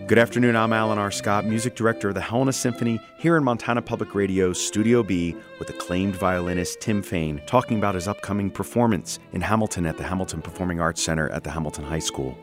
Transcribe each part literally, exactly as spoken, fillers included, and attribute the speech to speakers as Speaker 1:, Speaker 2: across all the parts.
Speaker 1: Good afternoon, I'm Alan R. Scott, music director of the Helena Symphony, here in Montana Public Radio's Studio B with acclaimed violinist Tim Fain, talking about his upcoming performance in Hamilton at the Hamilton Performing Arts Center at the Hamilton High School.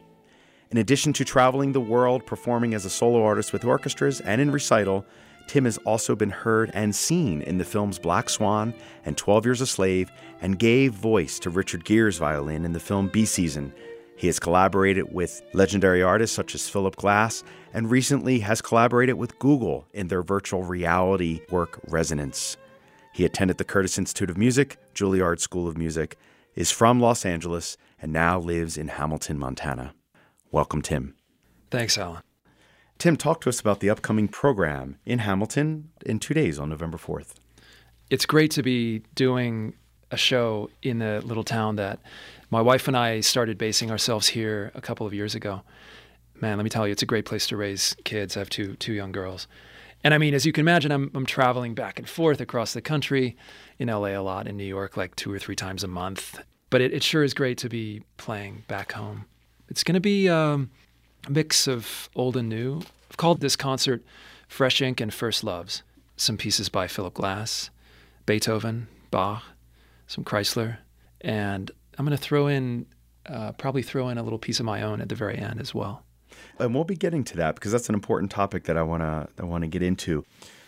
Speaker 1: In addition to traveling the world performing as a solo artist with orchestras and in recital, Tim has also been heard and seen in the films Black Swan and twelve Years a Slave, and gave voice to Richard Gere's violin in the film Bee Season. He has collaborated with legendary artists such as Philip Glass, and recently has collaborated with Google in their virtual reality work Resonance. He attended the Curtis Institute of Music, Juilliard School of Music, is from Los Angeles, and now lives in Hamilton, Montana. Welcome, Tim.
Speaker 2: Thanks, Alan.
Speaker 1: Tim, talk to us about the upcoming program in Hamilton in two days on November fourth.
Speaker 2: It's great to be doing a show in the little town that my wife and I started basing ourselves here a couple of years ago. Man, let me tell you, it's a great place to raise kids. I have two two young girls. And I mean, as you can imagine, I'm I'm traveling back and forth across the country, in L A a lot, in New York like two or three times a month. But it, it sure is great to be playing back home. It's going to be um, a mix of old and new. I've called this concert Fresh Ink and First Loves. Some pieces by Philip Glass, Beethoven, Bach, some Chrysler, and I'm going to throw in, uh, probably throw in a little piece of my own at the very end as well.
Speaker 1: And we'll be getting to that because that's an important topic that I want to I want to get into.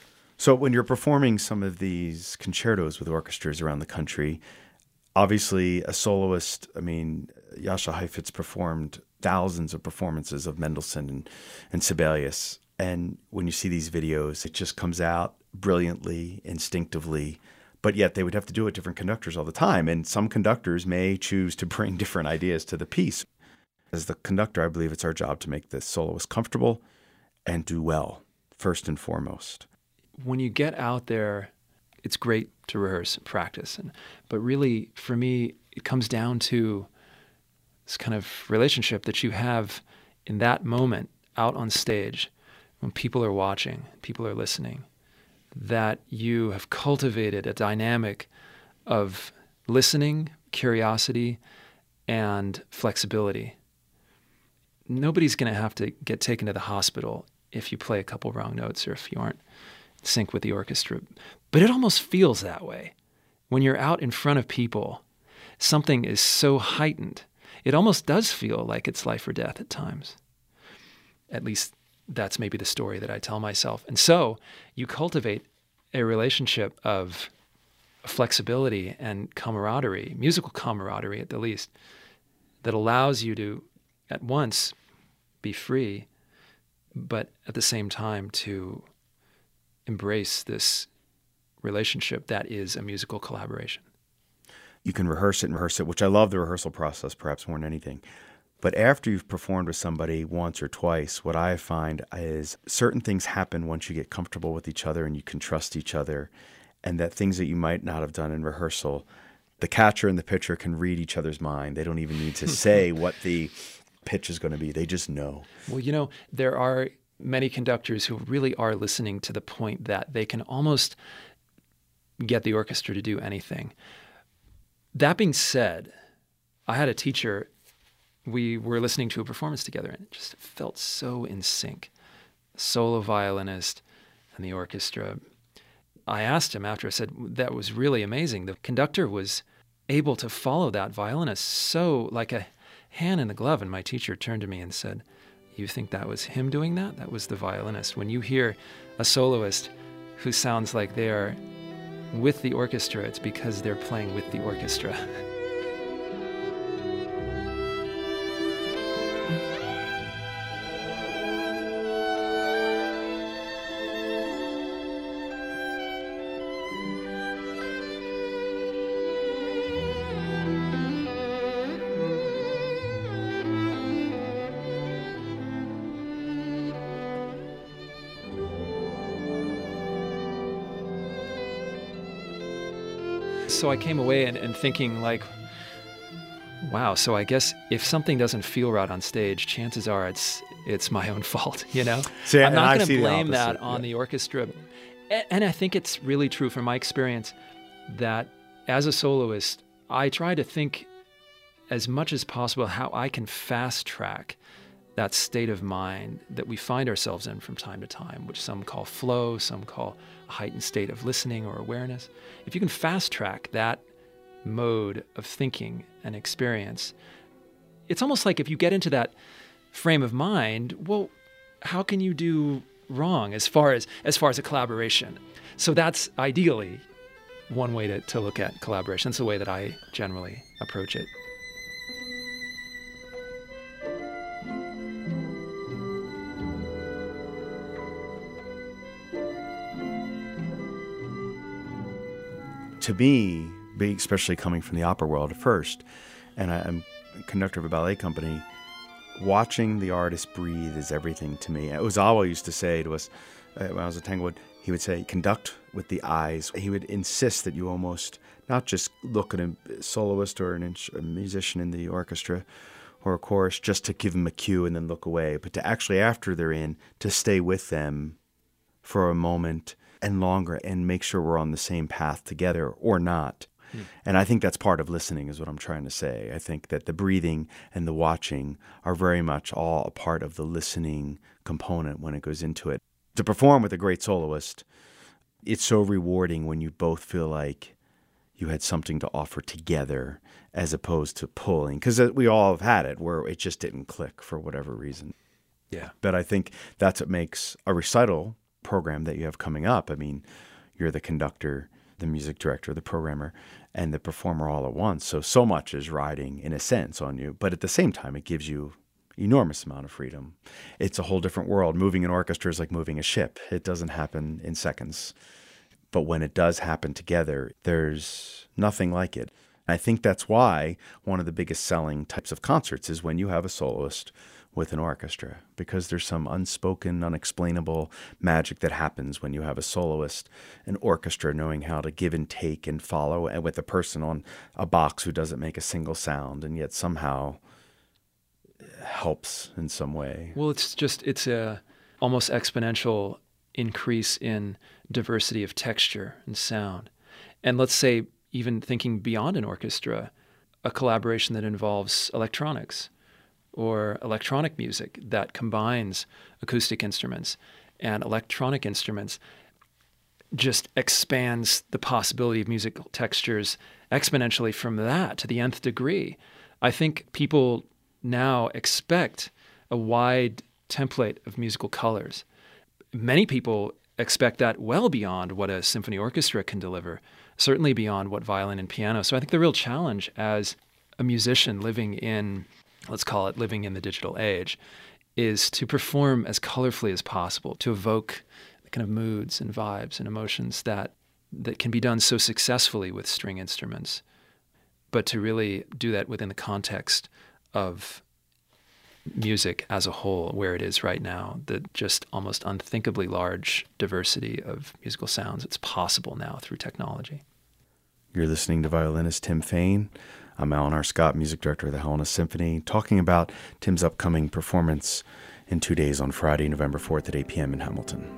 Speaker 1: So when you're performing some of these concertos with orchestras around the country, obviously a soloist, I mean, Jascha Heifetz performed thousands of performances of Mendelssohn and, and Sibelius. And when you see these videos, it just comes out brilliantly, instinctively. But yet they would have to do it with different conductors all the time. And some conductors may choose to bring different ideas to the piece. As the conductor, I believe it's our job to make the soloist comfortable and do well, first and foremost.
Speaker 2: When you get out there, it's great to rehearse and practice. And, but really, for me, it comes down to this kind of relationship that you have in that moment out on stage when people are watching, people are listening, that you have cultivated a dynamic of listening, curiosity, and flexibility. Nobody's going to have to get taken to the hospital if you play a couple wrong notes or if you aren't in sync with the orchestra. But it almost feels that way. When you're out in front of people, something is so heightened. It almost does feel like it's life or death at times. At least that's maybe the story that I tell myself. And so you cultivate a relationship of flexibility and camaraderie, musical camaraderie at the least, that allows you to at once be free, but at the same time to embrace this relationship that is a musical collaboration.
Speaker 1: You can rehearse it and rehearse it, which I love the rehearsal process perhaps more than anything. But after you've performed with somebody once or twice, what I find is certain things happen once you get comfortable with each other and you can trust each other, and that things that you might not have done in rehearsal, the catcher and the pitcher can read each other's mind. They don't even need to say what the pitch is going to be. They just know.
Speaker 2: Well, you know, there are many conductors who really are listening to the point that they can almost get the orchestra to do anything. That being said, I had a teacher. We were listening to a performance together, and it just felt so in sync. The solo violinist and the orchestra. I asked him after, I said, that was really amazing. The conductor was able to follow that violinist so like a hand in the glove. And my teacher turned to me and said, you think that was him doing that? That was the violinist. When you hear a soloist who sounds like they are with the orchestra, it's because they're playing with the orchestra. So I came away and, and thinking like, wow, so I guess if something doesn't feel right on stage, chances are it's it's my own fault, you know?
Speaker 1: See,
Speaker 2: I'm not going to
Speaker 1: the
Speaker 2: blame that
Speaker 1: opposite,
Speaker 2: on
Speaker 1: yeah.
Speaker 2: the orchestra. A- And I think it's really true from my experience that as a soloist, I try to think as much as possible how I can fast track that state of mind that we find ourselves in from time to time, which some call flow, some call a heightened state of listening or awareness. If you can fast track that mode of thinking and experience, it's almost like if you get into that frame of mind, well, how can you do wrong as far as as far as a collaboration? So that's ideally one way to, to look at collaboration. That's the way that I generally approach it.
Speaker 1: To me, being, especially coming from the opera world at first, and I, I'm a conductor of a ballet company, watching the artist breathe is everything to me. Ozawa used to say to us, uh, when I was at Tanglewood, he would say, conduct with the eyes. He would insist that you almost not just look at a soloist or an, a musician in the orchestra or a chorus just to give them a cue and then look away, but to actually, after they're in, to stay with them for a moment and longer and make sure we're on the same path together or not. Hmm. And I think that's part of listening is what I'm trying to say. I think that the breathing and the watching are very much all a part of the listening component when it goes into it. To perform with a great soloist, it's so rewarding when you both feel like you had something to offer together as opposed to pulling. Because we all have had it where it just didn't click for whatever reason.
Speaker 2: Yeah.
Speaker 1: But I think that's what makes a recital program that you have coming up. I mean, you're the conductor, the music director, the programmer, and the performer all at once. So, so much is riding, in a sense, on you. But at the same time, it gives you enormous amount of freedom. It's a whole different world. Moving an orchestra is like moving a ship. It doesn't happen in seconds. But when it does happen together, there's nothing like it. I think that's why one of the biggest selling types of concerts is when you have a soloist with an orchestra, because there's some unspoken, unexplainable magic that happens when you have a soloist, an orchestra knowing how to give and take and follow, and with a person on a box who doesn't make a single sound and yet somehow helps in some way.
Speaker 2: Well, it's just, it's a almost exponential increase in diversity of texture and sound. And let's say, even thinking beyond an orchestra, a collaboration that involves electronics or electronic music that combines acoustic instruments and electronic instruments just expands the possibility of musical textures exponentially from that to the nth degree. I think people now expect a wide template of musical colors. Many people expect that well beyond what a symphony orchestra can deliver, certainly beyond what violin and piano. So I think the real challenge as a musician living in, let's call it living in the digital age, is to perform as colorfully as possible, to evoke the kind of moods and vibes and emotions that that can be done so successfully with string instruments, but to really do that within the context of music as a whole, where it is right now, the just almost unthinkably large diversity of musical sounds that's possible now through technology.
Speaker 1: You're listening to violinist Tim Fain. I'm Alan R. Scott, music director of the Helena Symphony, talking about Tim's upcoming performance in two days on Friday, November fourth at eight p.m. in Hamilton.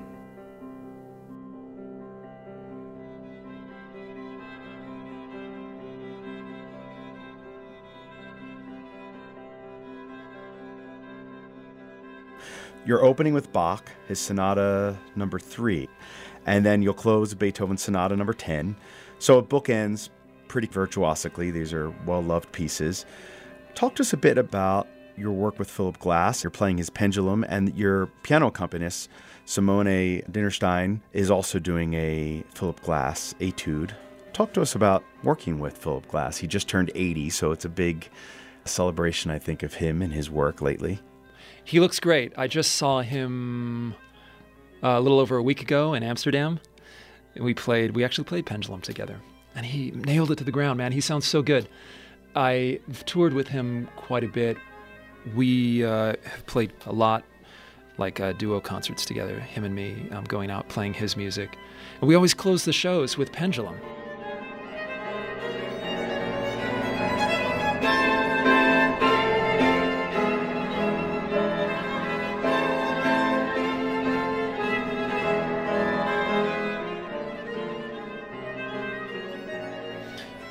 Speaker 1: You're opening with Bach, his Sonata number three, and then you'll close with Beethoven Sonata number ten. So it bookends pretty virtuosically. These are well-loved pieces. Talk to us a bit about your work with Philip Glass. You're playing his Pendulum, and your piano accompanist, Simone Dinnerstein, is also doing a Philip Glass etude. Talk to us about working with Philip Glass. He just turned eighty, so it's a big celebration, I think, of him and his work lately.
Speaker 2: He looks great. I just saw him uh, a little over a week ago in Amsterdam. We played, we actually played Pendulum together, and he nailed it to the ground, man. He sounds so good. I've toured with him quite a bit. We uh, have played a lot, like uh, duo concerts together, him and me, um, going out playing his music. And we always close the shows with Pendulum.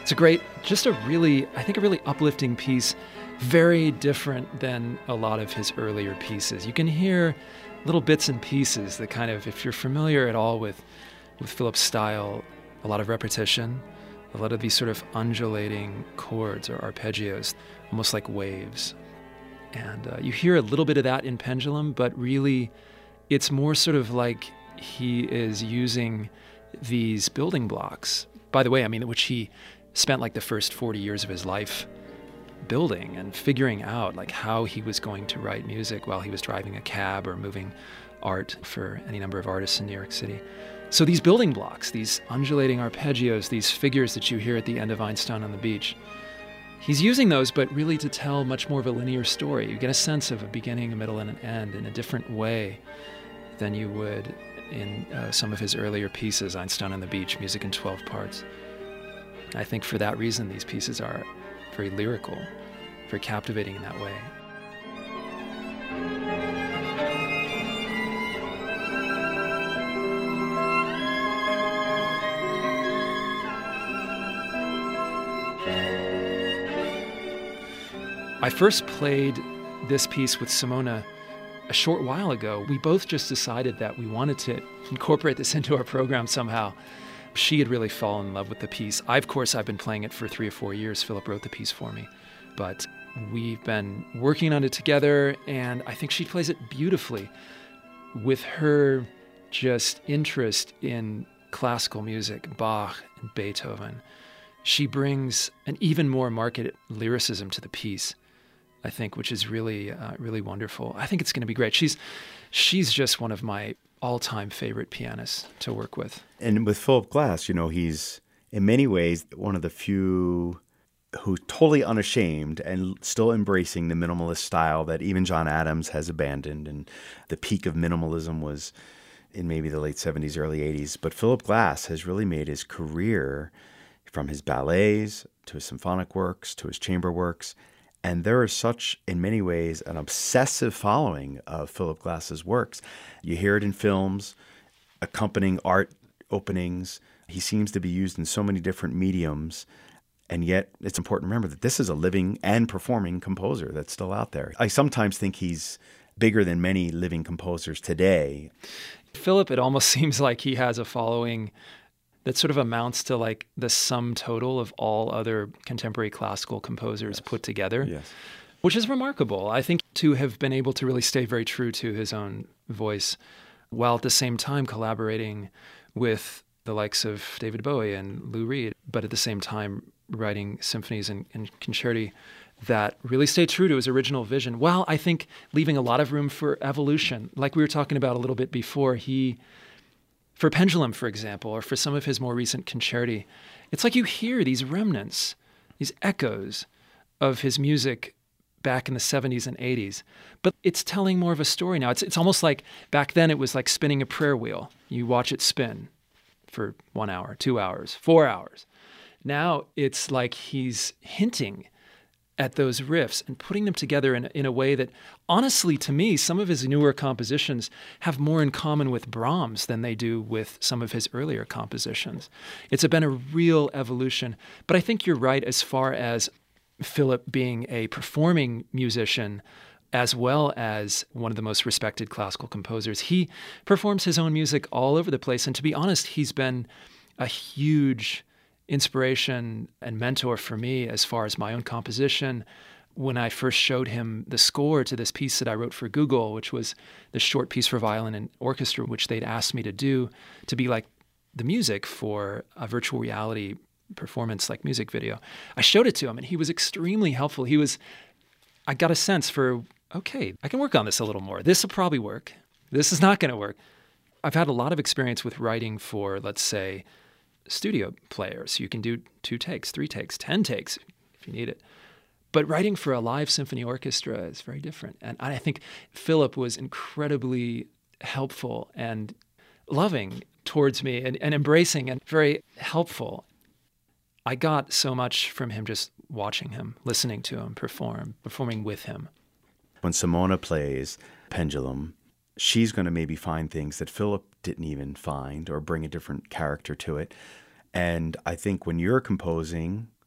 Speaker 2: It's a great, just a really, I think a really uplifting piece, very different than a lot of his earlier pieces. You can hear little bits and pieces that kind of, if you're familiar at all with, with Philip's style, a lot of repetition, a lot of these sort of undulating chords or arpeggios, almost like waves. And uh, you hear a little bit of that in Pendulum, but really it's more sort of like he is using these building blocks. By the way, I mean, which he spent like the first forty years of his life building and figuring out like how he was going to write music while he was driving a cab or moving art for any number of artists in New York City. So these building blocks, these undulating arpeggios, these figures that you hear at the end of Einstein on the Beach, he's using those, but really to tell much more of a linear story. You get a sense of a beginning, a middle, and an end in a different way than you would in uh, some of his earlier pieces, Einstein on the Beach, music in twelve parts. I think for that reason, these pieces are very lyrical, very captivating in that way. I first played this piece with Simona a short while ago. We both just decided that we wanted to incorporate this into our program somehow. She had really fallen in love with the piece. I, of course, I've been playing it for three or four years. Philip wrote the piece for me. But we've been working on it together, and I think she plays it beautifully with her just interest in classical music, Bach and Beethoven. She brings an even more marked lyricism to the piece, I think, which is really, uh, really wonderful. I think it's going to be great. She's, she's just one of my all-time favorite pianists to work with.
Speaker 1: And with Philip Glass, you know, he's in many ways one of the few who's totally unashamed and still embracing the minimalist style that even John Adams has abandoned. And the peak of minimalism was in maybe the late seventies, early eighties. But Philip Glass has really made his career from his ballets to his symphonic works to his chamber works. And there is such, in many ways, an obsessive following of Philip Glass's works. You hear it in films, accompanying art openings. He seems to be used in so many different mediums. And yet, it's important to remember that this is a living and performing composer that's still out there. I sometimes think he's bigger than many living composers today.
Speaker 2: Philip, it almost seems like he has a following that sort of amounts to like the sum total of all other contemporary classical composers yes. put together,
Speaker 1: yes.
Speaker 2: which is remarkable. I think to have been able to really stay very true to his own voice while at the same time collaborating with the likes of David Bowie and Lou Reed, but at the same time writing symphonies and, and concerti that really stay true to his original vision, while I think leaving a lot of room for evolution. Like we were talking about a little bit before, he... For Pendulum, for example, or for some of his more recent concerti, it's like you hear these remnants, these echoes of his music back in the seventies and eighties. But it's telling more of a story now. It's it's almost like back then it was like spinning a prayer wheel. You watch it spin for one hour, two hours, four hours. Now it's like he's hinting at those riffs and putting them together in, in a way that, honestly, to me, some of his newer compositions have more in common with Brahms than they do with some of his earlier compositions. It's been a real evolution. But I think you're right as far as Philip being a performing musician as well as one of the most respected classical composers. He performs his own music all over the place. And to be honest, he's been a huge inspiration and mentor for me as far as my own composition. When I first showed him the score to this piece that I wrote for Google, which was the short piece for violin and orchestra, which they'd asked me to do to be like the music for a virtual reality performance, like music video, I showed it to him and he was extremely helpful. He was, I got a sense for, okay, I can work on this a little more. This will probably work. This is not going to work. I've had a lot of experience with writing for, let's say, studio players. You can do two takes, three takes, ten takes if you need it. But writing for a live symphony orchestra is very different. And I think Philip was incredibly helpful and loving towards me and, and embracing and very helpful. I got so much from him just watching him, listening to him perform, performing with him.
Speaker 1: When Simona plays Pendulum, she's going to maybe find things that Philip didn't even find or bring a different character to it. And I think when you're composing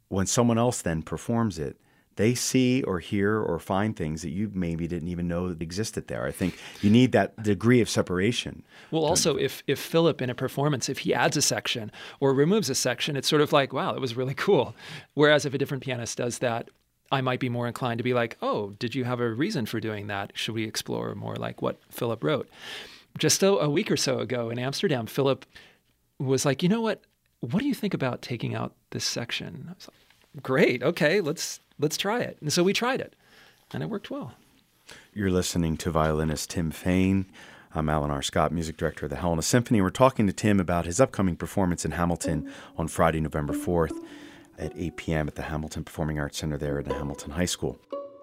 Speaker 1: when someone else then performs it, they see or hear or find things that you maybe didn't even know that existed there. I think you need that degree of separation.
Speaker 2: Well, also, if if Philip in a performance, if he adds a section or removes a section, it's sort of like, wow, that was really cool. Whereas if a different pianist does that, I might be more inclined to be like, oh, did you have a reason for doing that? Should we explore more like what Philip wrote? Just a, a week or so ago in Amsterdam, Philip was like, you know what? What do you think about taking out this section? I was like, great. Okay, let's let's try it. And so we tried it, and it worked well.
Speaker 1: You're listening to violinist Tim Fain. I'm Alan R. Scott, music director of the Helena Symphony. We're talking to Tim about his upcoming performance in Hamilton on Friday, November fourth at eight p.m. at the Hamilton Performing Arts Center there at the Hamilton High School.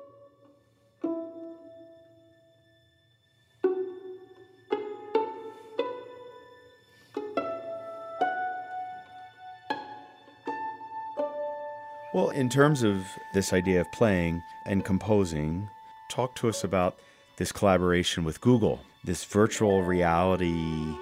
Speaker 1: Well, in terms of this idea of playing and composing, talk to us about this collaboration with Google, this virtual reality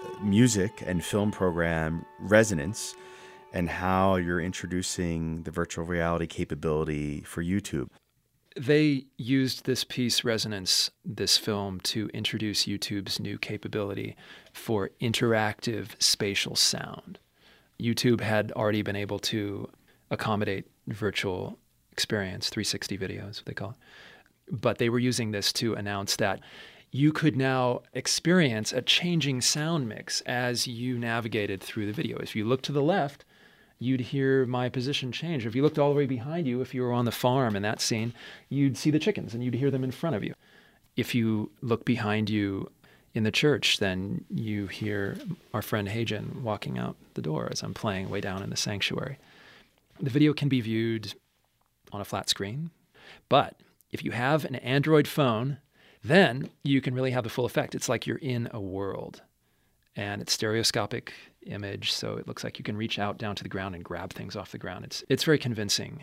Speaker 1: music and film program, Resonance, and how you're introducing the virtual reality capability for YouTube.
Speaker 2: They used this piece, Resonance, this film, to introduce YouTube's new capability for interactive spatial sound. YouTube had already been able to accommodate virtual experience, three sixty videos, what they call it. But they were using this to announce that you could now experience a changing sound mix as you navigated through the video. If you look to the left, you'd hear my position change. If you looked all the way behind you, if you were on the farm in that scene, you'd see the chickens and you'd hear them in front of you. If you look behind you in the church, then you hear our friend Hagen walking out the door as I'm playing way down in the sanctuary. The video can be viewed on a flat screen, but if you have an Android phone, then you can really have the full effect. It's like you're in a world, and it's stereoscopic image, so it looks like you can reach out down to the ground and grab things off the ground. It's it's very convincing.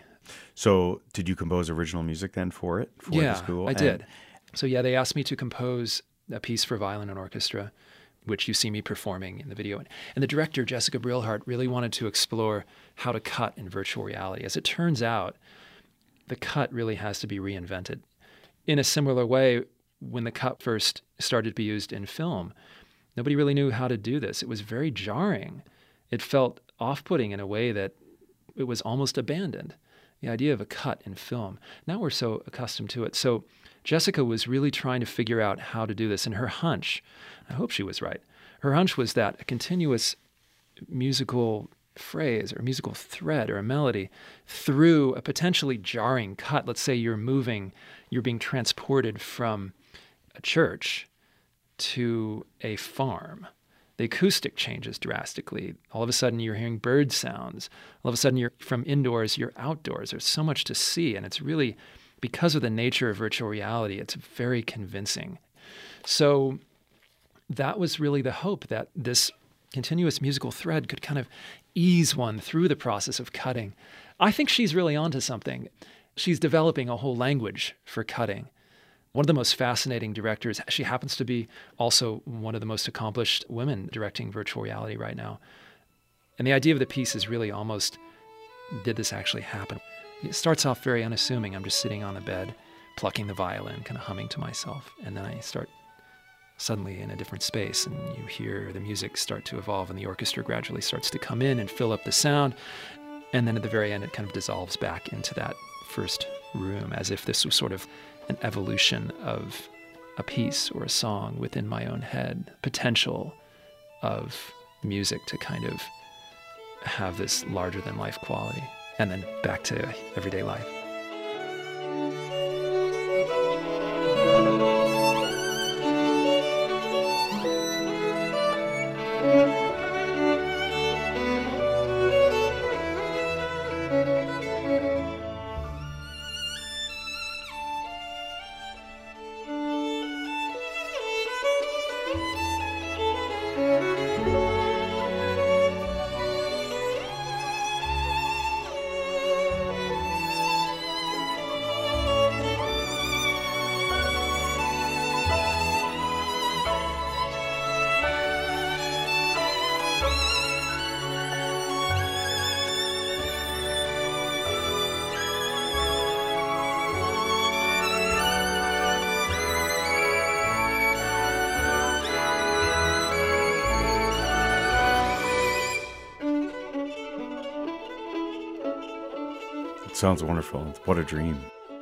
Speaker 1: So did you compose original music then for it? For
Speaker 2: yeah,
Speaker 1: the school?
Speaker 2: I
Speaker 1: and-
Speaker 2: did. So yeah, they asked me to compose a piece for violin and orchestra, which you see me performing in the video. And the director, Jessica Brilhart, really wanted to explore how to cut in virtual reality. As it turns out, the cut really has to be reinvented. In a similar way, when the cut first started to be used in film, nobody really knew how to do this. It was very jarring. It felt off-putting in a way that it was almost abandoned, the idea of a cut in film. Now we're so accustomed to it. So Jessica was really trying to figure out how to do this, and her hunch, I hope she was right, her hunch was that a continuous musical phrase or musical thread or a melody through a potentially jarring cut, let's say you're moving, you're being transported from a church to a farm, the acoustic changes drastically. All of a sudden you're hearing bird sounds. All of a sudden you're from indoors, you're outdoors. There's so much to see, and it's really, because of the nature of virtual reality, it's very convincing. So that was really the hope, that this continuous musical thread could kind of ease one through the process of cutting. I think she's really onto something. She's developing a whole language for cutting. One of the most fascinating directors, she happens to be also one of the most accomplished women directing virtual reality right now. And the idea of the piece is really almost, did this actually happen? It starts off very unassuming. I'm just sitting on the bed, plucking the violin, kind of humming to myself. And then I start suddenly in a different space, and you hear the music start to evolve, and the orchestra gradually starts to come in and fill up the sound. And then at the very end, it kind of dissolves back into that first room, as if this was sort of an evolution of a piece or a song within my own head, potential of music to kind of have this larger-than-life quality, and then back to everyday life.
Speaker 1: Sounds wonderful. What a dream.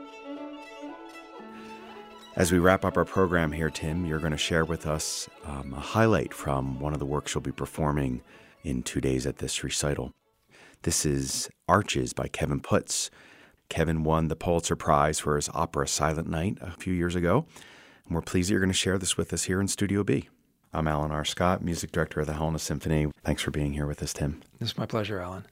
Speaker 1: As we wrap up our program here, Tim, you're going to share with us um, a highlight from one of the works you'll be performing in two days at this recital. This is Arches by Kevin Putz. Kevin won the Pulitzer Prize for his opera Silent Night a few years ago, and we're pleased that you're going to share this with us here in Studio B. I'm Alan R. Scott, music director of the Helena Symphony. Thanks for being here with us, Tim.
Speaker 2: It's my pleasure, Alan.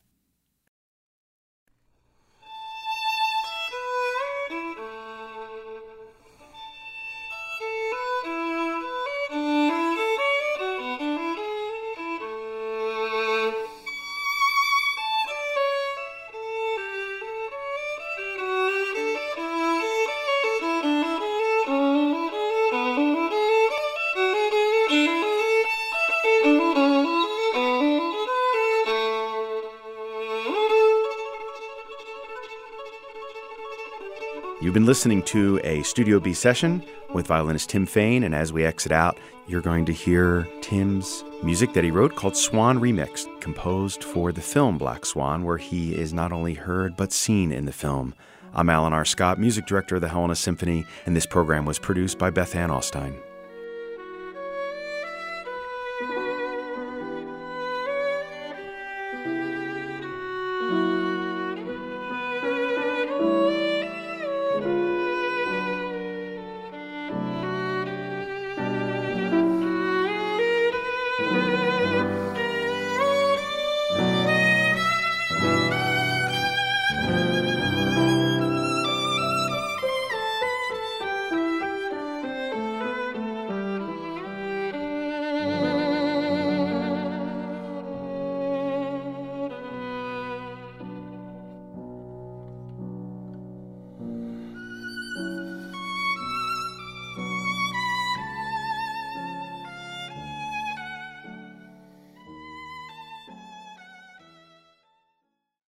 Speaker 1: You've been listening to a Studio B session with violinist Tim Fain, and as we exit out, you're going to hear Tim's music that he wrote called Swan Remixed, composed for the film Black Swan, where he is not only heard but seen in the film. I'm Alan R. Scott, music director of the Helena Symphony, and this program was produced by Beth Ann Alstein.